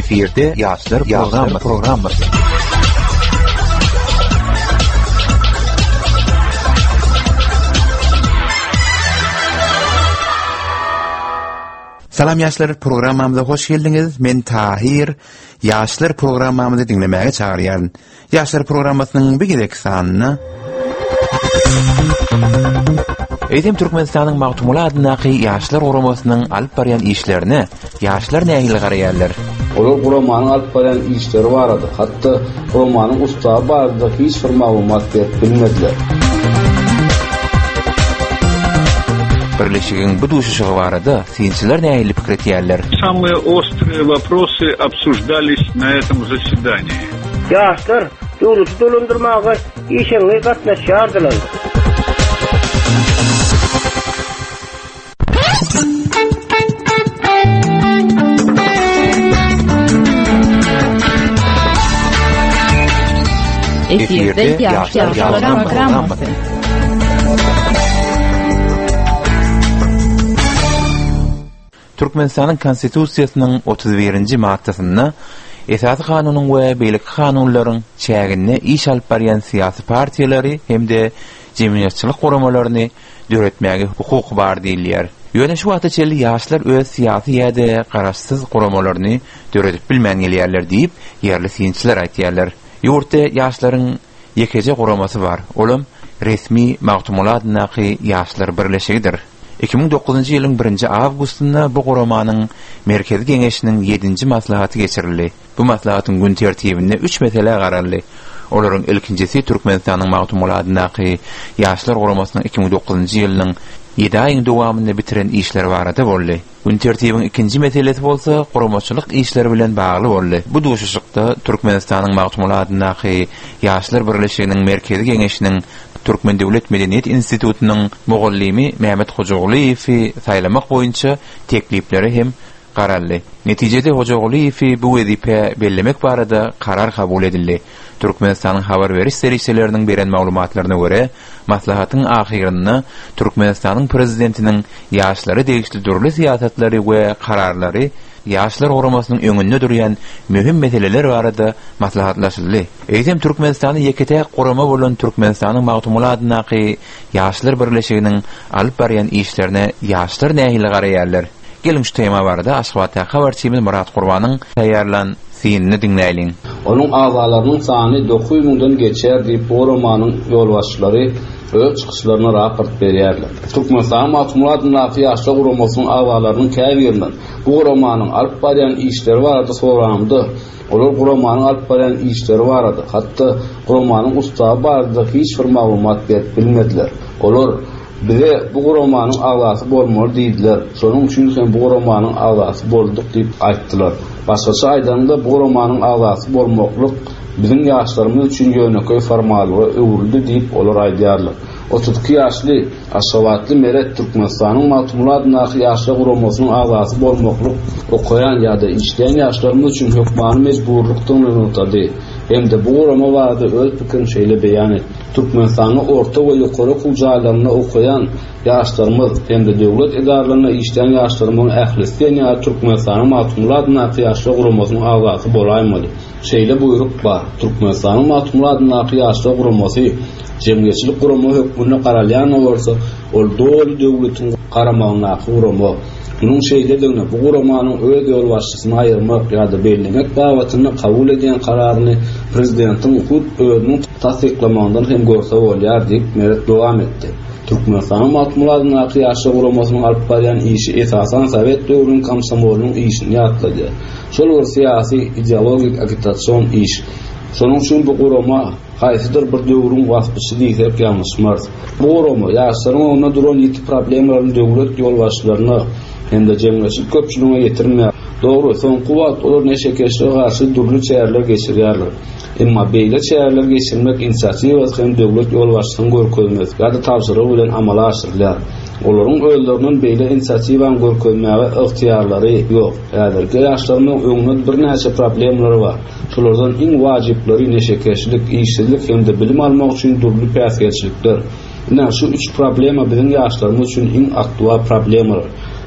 Efirde Yaşlar programması. Salam Yaşlar programmamıza hoş geldiniz. Men Tahir. Yaşlar programmamızı dinlemeye çağırıyorum. Yaşlar programmasının bir gerek sanını Edim Türkmenistan'ın Magtumula adındaki Yaşlar Oromasının alıp barayan işlerini yaşlar nähili garaýarlar. Olar romanın alıp barayan işleri barady. Hatta romanın ustağı barada hiç bir maglumat bilmediler. Birleşigin bu duşuşuğu barada sinçiler nähili pikir etýärler. Самые острые вопросы обсуждались на этом заседании. Yaşlar ýoluty dolandyrmagy işeňe gatnaşýardylar. Efirde Yaşlar programması. Türkmenistan'ın konstitusiýasynyň 31-nji maddasyna esasy kanunyň we beýlik kanunlaryň çägine iş alyp barýan syýasy partiýalary hemde jemgyýetçilik guramalaryny döretmäge hukuky bar diýilýär. Ýöne şu wagtda çelli ýaşlar öz syýasy ýa-da garaşsyz guramalaryny döretip bilmän gelýärler diýip ýerli synçylar aýtýarlar. Ýurtda ýaşlaryň ýekeje guramasy bar. Olam resmi Magtumula adynaky ýaşlar birleşigidir. 2009-njy ýylyň 1-nji awgustynda bu guramanyň merkezi geňeşiniň 7-nji maslahaty geçirildi. Bu maslahatyň gün tertibinde 3 mesele garaldy. Olaryň ilkinjisi Türkmenistanyň Magtumula adynaky ýaşlar guramasynyň 2009-njy ýylyň 7 aýyň dowamynda bitiren işleri barada boldy. Gün tertibiň ikinji meselesi bolsa guramaçylyk işleri bilen bagly boldy. Bu duşuşykda Türkmenistanyň Magtumula adynaky ýaşlar birleşiginiň merkezi geňeşiniň Türkmen Döwlet Medeniýet Institutunyň mugallimi Mehmet Hojaguliýew saýlamak boýunça teklipleri hem garaldy. Netijede Hojaguliýew bu wezipe bellemek barada karar kabul edildi. Türkmenistanyň habar beriş serisiýetleriniň beren maglumatlaryna görä, maslahatyň ahyrynda Türkmenistanyň prezidentiniň ýaşlary degişdirýän syýasatlary we kararlary ýaşlar guramasynyň öňünde durýan mühim meseleler barada maslahatlaşyldy. Eýdem Türkmenistanyň ýekete gurama bolan Türkmenistanyň Magtumula adynaky ýaşlar birleşiginiň alyp barýan işlerine ýaşlar nähili garaýarlar. Gelin şu tema barada Aşgabatda habarçymyz Murat Gurbanyň taýýarlan synyny dinleýin. Onun agalarynyň sany 9000-dan geçer diýip bu romanyň ýolbaşçylary öz çykyşlaryna raport berýärler. Türkmenistan Magtumula adynaky ýaşlar guramasynyň agalarynyň käbirinden bu romanyň alyp barýan işleri barada soramdy. Olar romanyň alyp barýan işleri barada. Hatda romanyň ustagy barada hiç bir maglumat bilmediler. Olar bize bu romanyň aglasy bolmaly diýdiler. Şonuň üçin sen bu romanyň aglasy boldyk diýip aýtdylar. Başgaça aýdanda bu romanyň aglasy bolmaklyk bizim ýaşlarymyz üçin ýöneköy formalygy öwrüldi diýip olar aýdýarlar. 32 ýaşly Aşgabatly Meret Türkmenistanyň Magtumula adynaky ýaşlar guramasynyň aglasy bolmaklyk okuyan ýa-da işleýän ýaşlarymyz üçin hökmany mejburlukdan öňütdi. Hem de bu gurama barada öz pikirini şeýle beýan etdi. Türkmenistanyň orta we ýokary kuljaýlaryna okuyan ýaşlarymyz hem de döwlet edaralaryna işleýän ýaşlarymyň ählisi ýa Türkmenistanyň Magtumula adynaky ýaşlar guramasynyň aglasy bolaýmaly. Şeýle buyruk bar. Türkmenistanyň Magtumula adynaky ýaşlar guramasy jemgyýetçilik guramy hökmüne garalýan bolsa, ol doly döwletiň garamagyna gurama. Bunun şeýledigine bu guramanyň öz ýolbaşçysyny aýyrmak ýa-da bellemek dawatyny kabul edýän kararyny prezidentiň hukuk özüniň tasdiklamagyny hem görse bolýar diýip Meret dowam etdi. Türkmenistanyň Magtumula adynaky ýaşlar guramasynyň alyp barýan işi esasan Sowet döwrüniň komsomolunyň işini ýatlady. Şol bir syýasy ideologik agitasiýon iş. Şonuň üçin bu gurama haýsydyr bir döwrüň wasfçy diýip ýalňyşmaz. Bu gurama ýaşlaryň onda duran ýeti problemlerini döwlet ýolbaşçylaryna hem de jemgyýetçilik köpçüligine ýetirmär. Dogry, soňky wagt olar neşekeşlige garşy durly çäherler geçirýärler. Emma beýle çäherler geçirmek inisiatiwasy hem döwlet ýolbaşçysynyň görkezmesi ýa-da tapşyrygy bilen amala aşyrylýar. Olaryň özleriniň beýle inisiatiwaň görkezmäge ygtyýarlary ýok. Häzirki ýaşlaryň öňünde bir näçe problemleri bar. Şolardan iň wajyply neşekeşlik, işsizlik hem de bilim almak üçin durly päsgeçlikler. Şu üç problema bizim ýaşlarymyz üçin iň aktual problemler.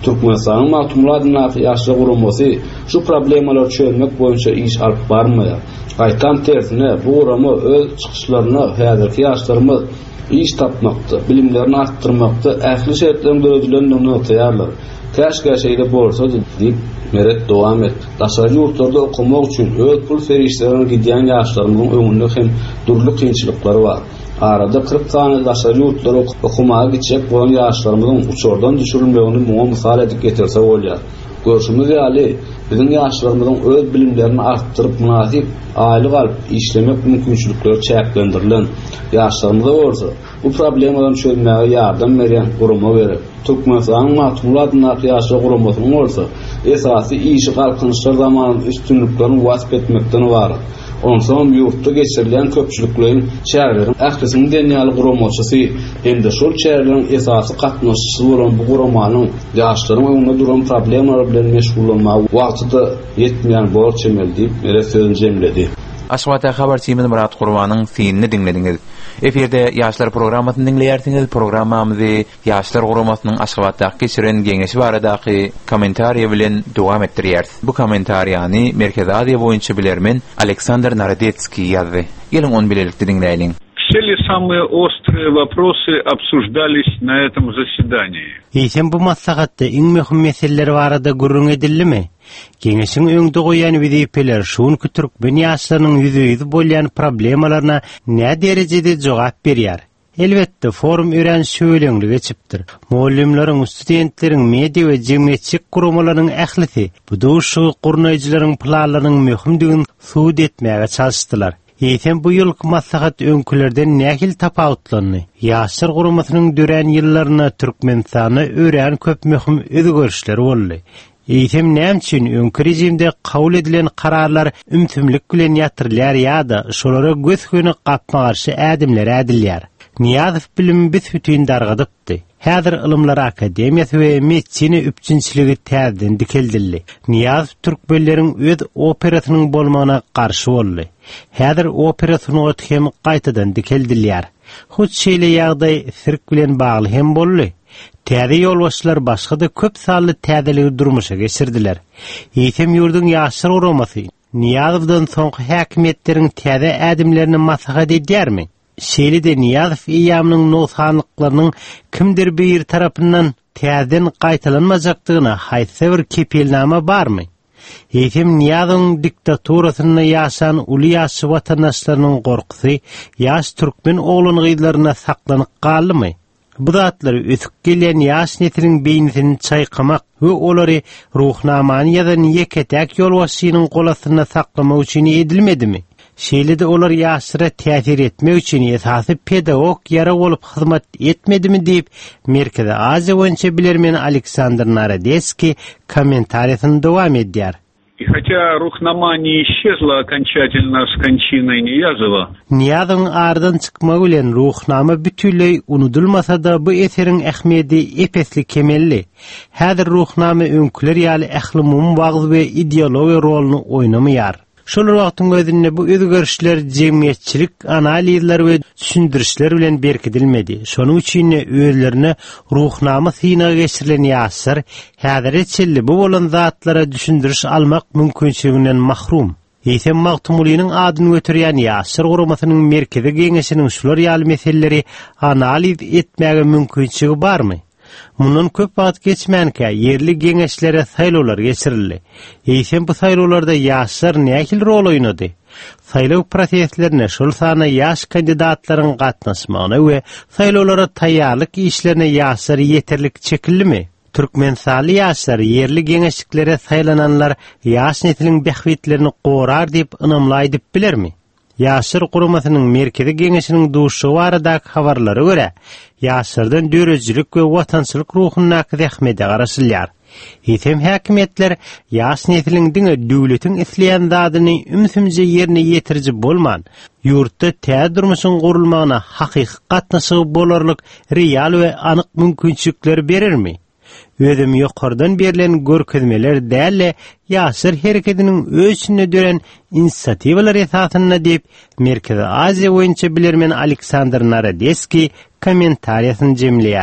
Türkmenistan'ın Matumuladyn ýaşly guramasy şu problemler çözmek boýunça iş alyp barmaýar. Aýtan tersine bu gurama öz çykyşlaryny häzirki ýaşlarymyz iş tapmakda, bilimlerini arttırmakda, ähli şertlerin döredilenden ötýärler. Käşke şeýle bolsa diýip meret dowam et. Daşary ýurtlarda okumak üçin öz pul ferişlerini gidýän ýaşlarymyň öňünde hem durly kynçylyklary bar. Arada 40 tane daşary ýurtlara okumaga gitjek bolan ýaşlarymyň uçurdan düşürilmegini muňa mysal edip getirse bolýar. Görüşimiz ýaly bizim ýaşlarymyň öz bilimlerini artdyryp münasip aýlyk alyp işlemek mümkinçilikleri çäklendirilen ýaşlarymyza bolsa bu problemlerden çözmäge ýardam berýän guruma berip Türkmenistan Matumuladyn ýaşly guramasyň bolsa esasy işi galkynçlar zamanyny üstünliklerini wasp etmekden ibaret. Ondan ýurtda geçirilen köpçüliklerin şäherlerin ählisiniň denýaly guramaçysy hem-de şol şäherlerin esasy gatnaşçysy bolan bu guramanyň ýaşlaryň öňünde duran problemler bilen meşgullanmagy wagtyda ýetmeýän borç emel diýip mere sözüni jemledi. Aşgabatda habarçymyz Murat Gurbanyň synny dinlediňiz. Eferde ýaşlar programasyny dinleýärsiňiz. Programmamyzy ýaşlar guramasynyň Aşgabatda geçiren geňeşi baradaky kommentariýa bilen dowam etdirýäris. Bu kommentariýany Merkez Aziýa boýunça bilermen Aleksandr Narodetski ýazdy. Gelin onu bilelikde dinleýäliň. Все ли самые острые вопросы обсуждались на этом заседании? Ýetem bu maslahatda iň möhüm meseleler barada gurrun edildimi? Geňeşiň öňde goýan wezipler şuňky türkmen ýaşlarynyň ýüzüňde bolýan problemalaryna nä derejede jogap berýär? Elbetde forum ören söýleňli geçipdir. Muallimleriň, studentleriň, media we jemgyýetçilik guramalarynyň ählisi bu duşugy gurnaýjylaryň planlarynyň möhümdigini suwd etmäge çalışdylar. Ýetem bu ýylky maslahat öňkülerden nähil tapawutlandy. Ýaşlar guramasynyň dören ýyllaryna Türkmenistany ören köp möhüm özgörüşler boldy. Ýetem näme üçin öňkü rejimde kabul edilen kararlar ümtümlik bilen ýatyrylýar ýa-da şolara göz göni gapma garşy ädimler ädilýär. Niýazow bilim büsbütün dargadypdy. Häzir Ilymlar Akademiýasy we medisina üçinçiligi täzeden dikeldildi. Niýazow türkmenleriň öz operasynyň bolmagyna garşy boldy. Häzir operasiýony hem gaýtadan dikeldilýär. Hoç şeýle ýagdaý sirk bilen bagly hem boldy. Täze ýolbaşçylar başga-da köp sally täzeligi durmuşa geçirdiler. Ýetem ýurdun ýaşlar guramasy Niýazowdan soňky häkimetleriň täze ädimlerini maslahat edýärmi? Şeýle-de Niýazow ýamynyň noksanlyklarynyň kimdir bir tarapyndan täzeden gaýtalanmajakdygyna haýsy bir kepelnama barmy? Ýetem Niýazowyň diktaturasyna ýaşan uly ýaşy watandaşlarynyň gorkusy ýaş türkmen oglanygylaryna saklanyp galdymy? Bu zatlar ötüp gelýän ýaş nesliniň beýnini çaýkamak we olary ruhnamany ýa-da ýeketäk ýolbaşçynyň golasyna saklamak üçin edilmedimi? Şeýle-de olar ýaşlara täsir etmek üçin esasy pedagog ýara bolup hyzmat etmedimi diýip Merkez Aziýa boýunça bilermen Aleksandr Narodetski kommentariýasyny dowam edýär. И хотя рухнама не исчезла окончательно с кончиной Niýazowa, Niýazowyň ardan çykmagy bilen ruhnama bütünlei unudulmasa da bu eseriň ähmiýeti epesli kemelli. Häzir ruhnama öňküler ýaly ählimum wagz we ideologiýa roluny oýnamaýar. Şol wagtyň özünde bu özgörüşler jemgyýetçilik analizler we düşündirişler bilen berkidilmedi. Şonuň üçin özlerine ruhnama synaga geçirilen ýaşlar häzir çelli bu bolan zatlara düşündiriş almak mümkinçiliginden mahrum. Ýetem magtumulynyň adyny götürýän ýaşlar guramasynyň merkezi geňeşiniň şular ýaly meseleleri analiz etmäge mümkinçiligi barmy? Mundan köp wagt geçmänkä yerli geňeşlere saýlawlar geçirildi. Ýetem bu saýlawlarda ýaşlar nähil rol oýnady? Saýlaw proseslerine şol sana ýaş kandidatlaryň gatnaşmagyna we saýlawlara taýýarlyk işlerine ýaşlar ýeterlik çekildimi? Türkmenistany ýaşlar yerli geňeşliklere saýlananlar ýaş nesliniň bähwetlerini gorar diýip ynamly diýip bilermi? Ýaşlar guramasynyň merkezi geňeşiniň duşy baradaky habarlara görä, ýaşlardan dörejilik we watançylyk ruhyna zähmete garaşylýar. Ýetem häkimetler ýaş nesliniň diňe döwletiň isleýän zadyny ümsümje ýerine ýetirji bolman, ýurtda täze durmuşyň gurulmagyna hakyky gatnaşygy bolarlyk real we anyk mümkinçilikler berermi? Özüm ýokardan berilen görkezmeler däle ýaşlar hereketiniň öýçüne dören inisiatiwalar esasyna diýip Merkez Aziýa boýunça bilermen Aleksandr Narodetski kommentariýasyny jemleýär.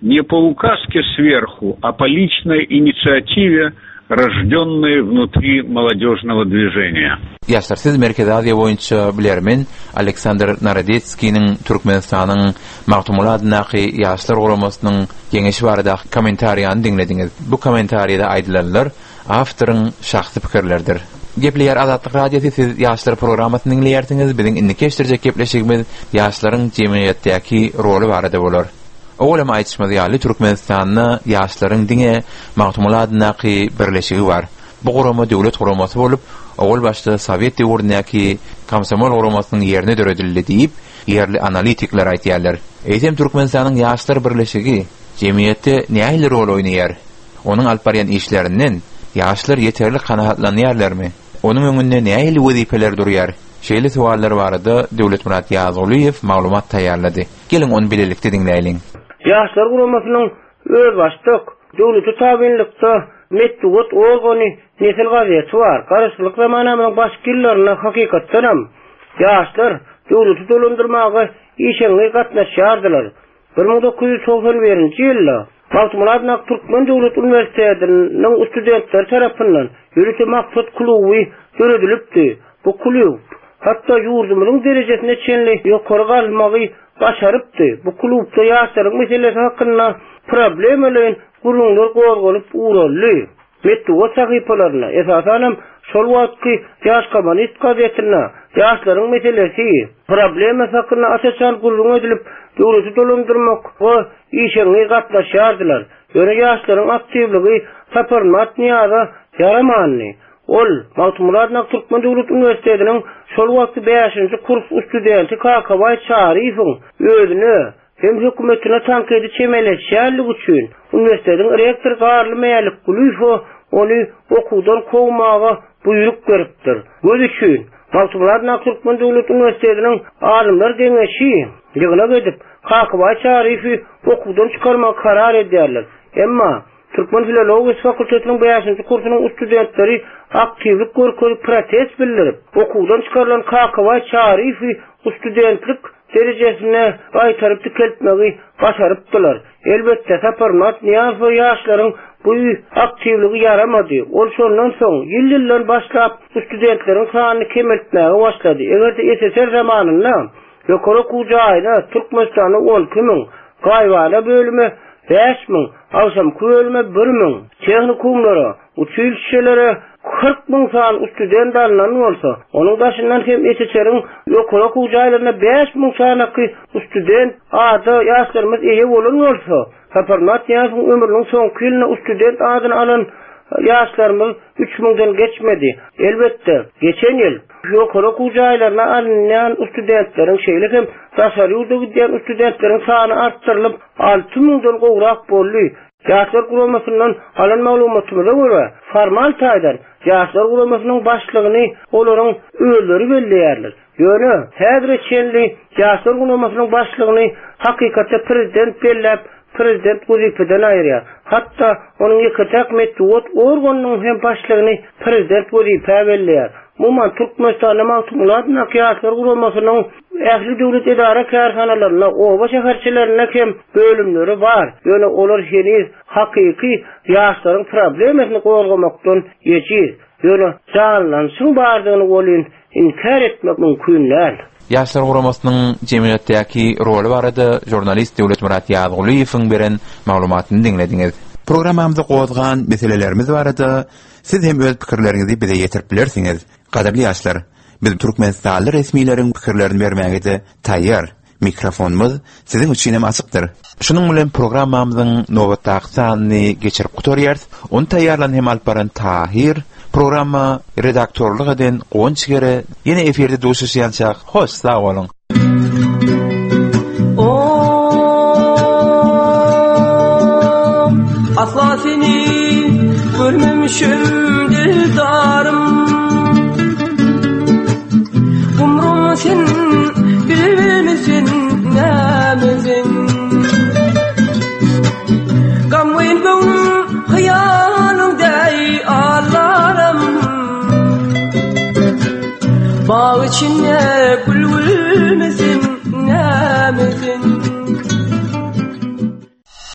не по указке сверху, а по личной инициативе, рожденной внутри молодежного движения. Yaşlar, siz Merkezi Aziya boyunça bilermen Aleksandr Narodetskiy'nin Türkmenistan'ın Magtumul adyndaky yaşlar guramasının geňeşi barada kommentariýany dinlediňiz. Bu kommentariýada aýdylanlar awtoryň şahsy pikirlerdir. Gepleýär Azatlyk radiosu, siz yaşlar programasyny dinleýärsiňiz. Biziň indi keşdirjek gepleşigimiz yaşlaryň jemgyýetdäki roli barada bolar. Oğlum aýtışmady ýaly Türkmenistanyň yaşlaryň diňe Magtumul adyndaky birleşigi bar. Bu gurama döwlet guramasy bolup, owul başda Sowet döwründäki komsomol guramasynyň ýerine döredildi diýip, ýerli analitikler aýtýarlar. Eýsem Türkmenistanyň yaşlar birleşigi jemgyýetde näme rol oýnaýar? Onuň alp barýan işlerinden yaşlar ýeterli kanagatlanýarlarmy? Onuň öňünde näme wezipeler durýar? Şeýle suallar barada Döwlet Murat Ýazylyýew maglumat taýýarlady. Gelin onu bilelikde dinleýin. Yaşlar guramasının öz başlyk döwleti tabinlikde netdugot organy nesil gazyety bar. Garaşlyk zamanamyň başkyllaryna hakykatdanam yaşlar döwleti dolandyrmagy işeňe gatnaşýardylar. 1991-nji ýylda Magtumul adyndaky Türkmen Döwlet Uniwersitetiniň studentler tarapyndan ýürütme maksat kluby döredilipdi. Bu klub hatta ýurdumyň derejesine çenli ýokary galmagy başarypdy. Bu klubda ýaşlaryň meselesi hakynda problemlerin gurulňlar gorgolup urally. Metdugot sahypalaryna esasanam şol wagtky ýaş kommunist gazetine ýaşlaryň meselesi problemler hakynda açyk gurulň edilip döwleti dolandyrmak we işeňe gatnaşýardylar. Ýöne ýaşlaryň aktivligi saparmat niýaza yaramanly. Ol Magtumul adyndaky Türkmen Döwlet Uniwersitetiniň şol wagty 5-nji kurs studenti Kakabay Şarifow özüne hem hökümetine tankedy çemeleşýärlik üçin uniwersitetiň rektor Garly Mälik Gulyfow ony okuwdan kowmaga buyruk beripdir. Göz üçin Magtumul adyndaky Türkmen Döwlet Uniwersitetiniň alymlar deňeşi ýygyna gedip Kakabay Şarifow okuwdan çykarmak karar edýärler. Emma Türkmen Filologiýa Fakultetiniň 5-nji kursunyň studentleri aktivlik görkezip protest bildirip, okuwdan çykarylan Kakabay Şarifow studentlik derejesine gaýtaryp dikeltmegi başarypdylar. Elbetde saparmat niýazy ýaşlaryň bu aktivligi yaramady. Ol şondan soň ýyllar başlap studentleriň sanyny kemeltmäge başlady. Egerde SSR zamanynda ýokary okuw jaýyna Türkmenistanyň 10.000, gaýwala bölümi 5.000, awşam bölümi 1.000, tehnikumlara, uçuşçylary 40.000 san student alynan bolsa, onuň başyndan hem SSR-iň ýokary okuw jaýlaryna 5.000 sanaky student ady ýaşlarymyz eýe bolan bolsa, saparmat ýaşyň ömrüniň soňky ýylyna student adyny alan ýaşlarymyz 3.000-den geçmedi. Elbetde geçen ýyl ýokary okuw jaýlaryna alynýan studentleriň şeýle hem daşary ýurda gidýän studentleriň sany artdyrylyp 6.000-den gowrak boldy. Ýaşlar guramasyndan alan maglumatymyza görä, formal taýdan ýaşlar guramasynyň başlygyny olaryň özleri belleýärler. Ýöne häzir çenli ýaşlar guramasynyň başlygyny hakykatda prezident belläp, prezident wezipeden aýrýar. Hatda onuň ýeketek metdugot organynyň hem başlygyny prezident wezipe belleýär. Mumman Türkmenistanyň Magtumul adyndaky ýaşlar guramasynyň ähli döwlet edara karhanalaryna, oba şäherçilerine hem bölümleri bar. Ýöne olar heniz hakyky ýaşlaryň problemlerini gorgamakdan ýetir. Ýöne janlansyn bardygyny bolyn inkar etmek mümkin näl. Yaşlar guramasynyň jemgyýetdäki roli barada jurnalist Döwlet Murat Ýazylyýewiň beren maglumatyny dinlediňiz. Programmamyzda gozgan meselelerimiz barada siz hem öz pikirleriňizi bize ýetirip bilersiňiz. Gadably ýaşlar, biz Türkmenistanly resmiýleriň pikirlerini bermäge taýýar. Mikrofonumuz siziň üçin hem açykdyr. Şunuň bilen programmamyzyň nowatdaky sanyny geçirip gutarýarys. Onu taýýarlan hem alp baran Tahir programma redaktorluk eden Gonçgere ýene eferde duşuşýançak. Hoş, sag bolun. Asla seni görmemişim dildarım, umrum sen bilmesin nämizin. Gamwyn gönlüm hayalımday ağlarım, bağ içinde